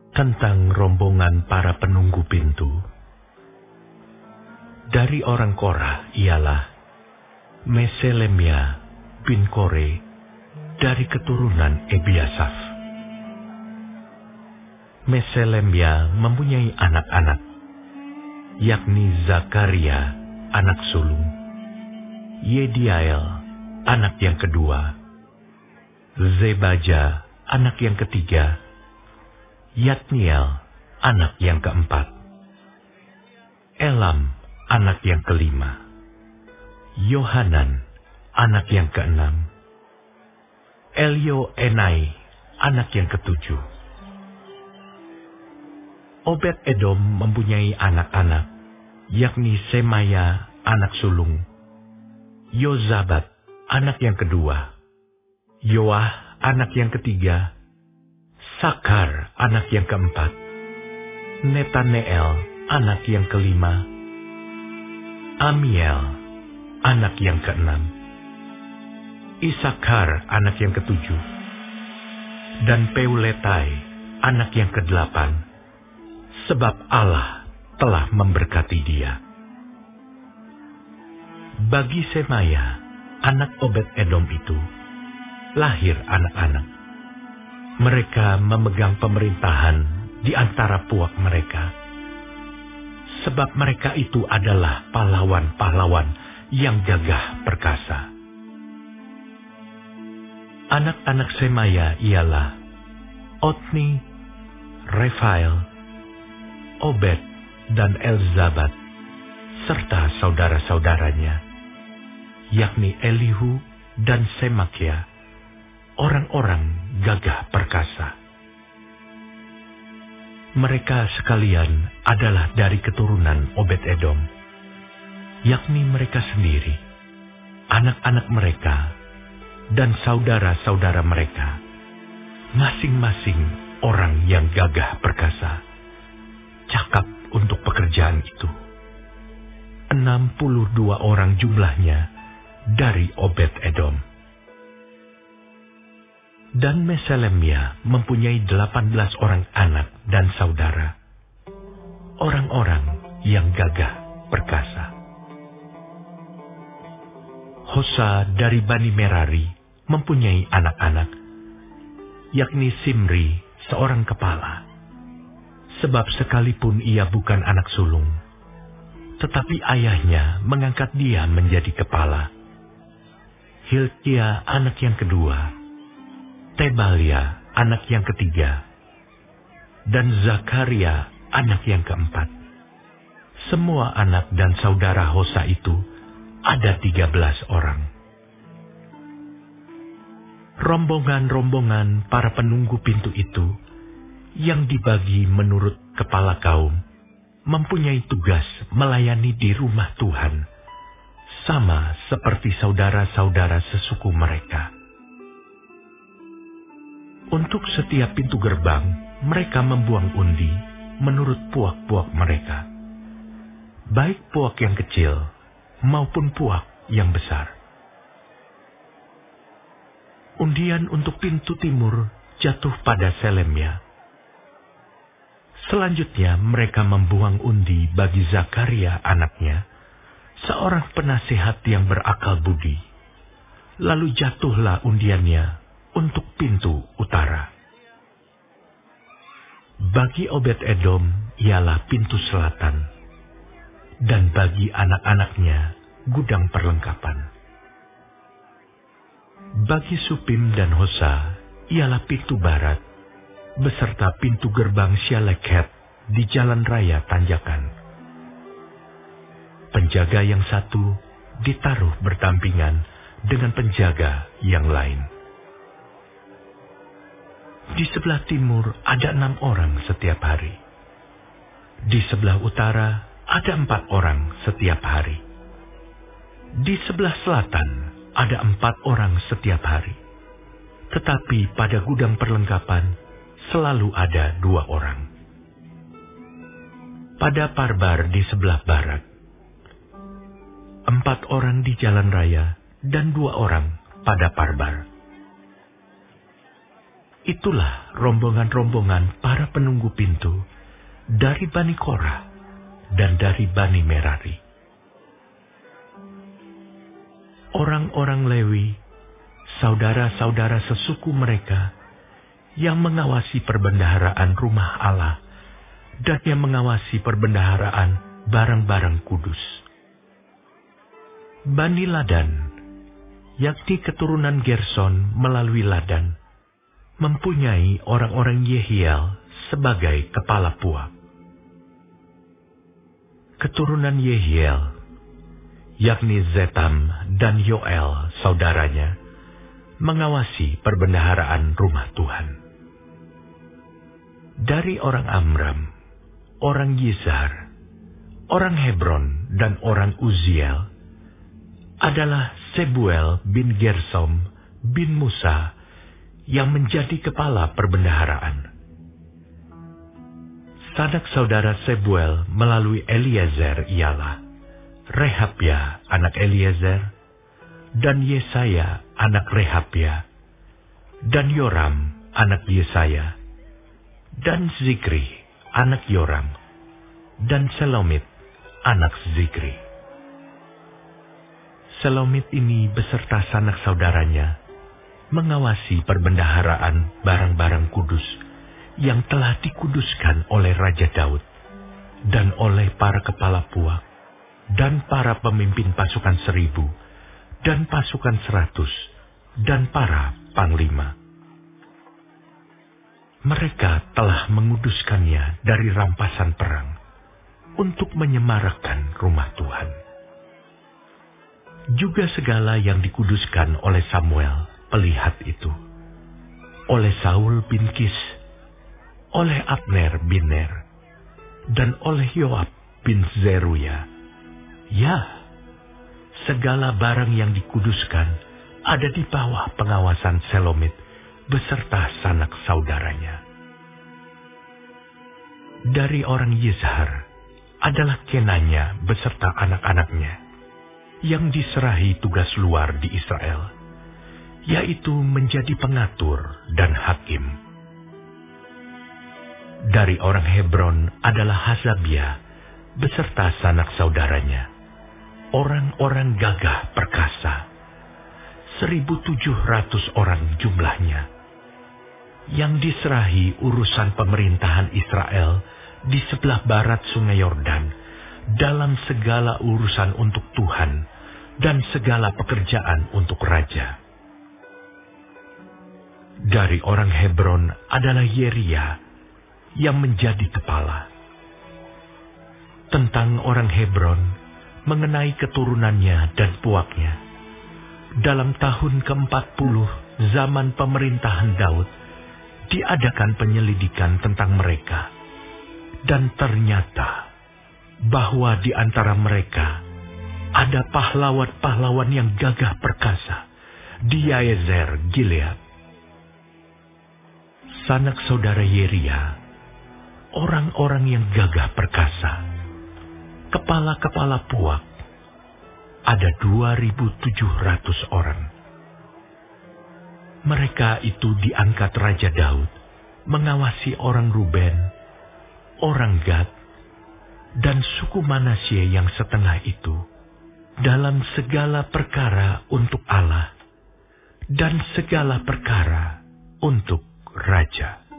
Tentang rombongan para penunggu pintu. Dari orang Korah ialah Meselemia bin Kore dari keturunan Ebiasaf. Meselemia mempunyai anak-anak, yakni Zakaria anak sulung, Yediael anak yang kedua, Zebaja anak yang ketiga, Yatniel anak yang keempat, Elam anak yang kelima, Yohanan anak yang keenam, Elioenai anak yang ketujuh. Obed Edom mempunyai anak-anak, yakni Semaya anak sulung, Yozabat anak yang kedua, Yoah anak yang ketiga, Sakar anak yang keempat, Netaneel anak yang kelima, Amiel anak yang keenam, Isakar anak yang ketujuh, dan Peuletai anak yang kedelapan, sebab Allah telah memberkati dia. Bagi Semaya, anak Obed Edom itu, lahir anak-anak. Mereka memegang pemerintahan di antara puak mereka, sebab mereka itu adalah pahlawan-pahlawan yang gagah perkasa. Anak-anak Semaya ialah Otni, Refael, Obed, dan Elzabat, serta saudara-saudaranya, yakni Elihu dan Semakia, orang-orang gagah perkasa. Mereka sekalian adalah dari keturunan Obed Edom, yakni mereka sendiri, anak-anak mereka, dan saudara-saudara mereka, masing-masing orang yang gagah perkasa, cakap untuk pekerjaan itu. 62 orang jumlahnya dari Obed Edom. Dan Meselemia mempunyai 18 orang anak dan saudara, orang-orang yang gagah perkasa. Hosa dari Bani Merari mempunyai anak-anak, yakni Simri seorang kepala, sebab sekalipun ia bukan anak sulung, tetapi ayahnya mengangkat dia menjadi kepala. Hilkia anak yang kedua, Tebalia anak yang ketiga, dan Zakaria anak yang keempat. Semua anak dan saudara Hosa itu ada 13 orang. Rombongan-rombongan para penunggu pintu itu, yang dibagi menurut kepala kaum, mempunyai tugas melayani di rumah Tuhan, sama seperti saudara-saudara sesuku mereka. Untuk setiap pintu gerbang, mereka membuang undi menurut puak-puak mereka, baik puak yang kecil maupun puak yang besar. Undian untuk pintu timur jatuh pada Selemia. Selanjutnya mereka membuang undi bagi Zakaria anaknya, seorang penasihat yang berakal budi. Lalu jatuhlah undiannya untuk pintu utara. Bagi Obed Edom ialah pintu selatan, dan bagi anak-anaknya gudang perlengkapan. Bagi Supim dan Hosa ialah pintu barat, beserta pintu gerbang Syaleket di jalan raya tanjakan. Penjaga yang satu ditaruh berdampingan dengan penjaga yang lain. Di sebelah timur ada 6 orang setiap hari. Di sebelah utara ada 4 orang setiap hari. Di sebelah selatan ada 4 orang setiap hari. Tetapi pada gudang perlengkapan selalu ada 2 orang. Pada parbar di sebelah barat, 4 orang di jalan raya dan 2 orang pada parbar. Itulah rombongan-rombongan para penunggu pintu dari Bani Korah dan dari Bani Merari. Orang-orang Lewi, saudara-saudara sesuku mereka, yang mengawasi perbendaharaan rumah Allah dan yang mengawasi perbendaharaan barang-barang kudus. Bani Ladan, yakni keturunan Gerson melalui Ladan, mempunyai orang-orang Yehiel sebagai kepala puak. Keturunan Yehiel, yakni Zetam dan Yoel saudaranya, mengawasi perbendaharaan rumah Tuhan. Dari orang Amram, orang Yizhar, orang Hebron, dan orang Uziel adalah Sebuel bin Gersom bin Musa yang menjadi kepala perbendaharaan. Sanak saudara Sebuel melalui Eliezer ialah Rehabya anak Eliezer, dan Yesaya anak Rehabya, dan Yoram anak Yesaya, dan Zikri anak Yoram, dan Selomit anak Zikri. Selomit ini beserta sanak saudaranya mengawasi perbendaharaan barang-barang kudus yang telah dikuduskan oleh Raja Daud dan oleh para kepala puak dan para pemimpin pasukan 1000 dan pasukan 100 dan para panglima. Mereka telah menguduskannya dari rampasan perang untuk menyemarakkan rumah Tuhan. Juga segala yang dikuduskan oleh Samuel, pelihat itu, oleh Saul bin Kis, oleh Abner bin Ner, dan oleh Yoab bin Zeruya. Ya, segala barang yang dikuduskan ada di bawah pengawasan Selomit beserta sanak saudaranya. Dari orang Yizhar adalah Kenanya beserta anak-anaknya, yang diserahi tugas luar di Israel, yaitu menjadi pengatur dan hakim. Dari orang Hebron adalah Hasabia beserta sanak saudaranya, orang-orang gagah perkasa, 1.700 orang jumlahnya, yang diserahi urusan pemerintahan Israel di sebelah barat Sungai Yordan, dalam segala urusan untuk Tuhan dan segala pekerjaan untuk raja. Dari orang Hebron adalah Yeria yang menjadi kepala. Tentang orang Hebron mengenai keturunannya dan puaknya, dalam tahun ke-40 zaman pemerintahan Daud diadakan penyelidikan tentang mereka, dan ternyata bahwa di antara mereka ada pahlawan-pahlawan yang gagah perkasa di Yaezer Gilead. Sanak saudara Yeria, orang-orang yang gagah perkasa, kepala-kepala puak, ada 2.700 orang. Mereka itu diangkat Raja Daud mengawasi orang Ruben, orang Gad, dan suku Manasye yang setengah itu dalam segala perkara untuk Allah dan segala perkara untuk raja.